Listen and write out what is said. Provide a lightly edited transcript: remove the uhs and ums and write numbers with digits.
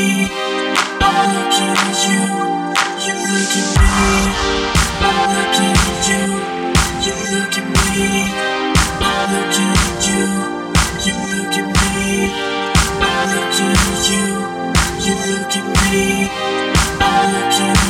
me. I'm looking at you. You look at me. I'm looking at you. You look at me. I'm looking at you. You look at me. I'm looking at you. You look at me. I'm looking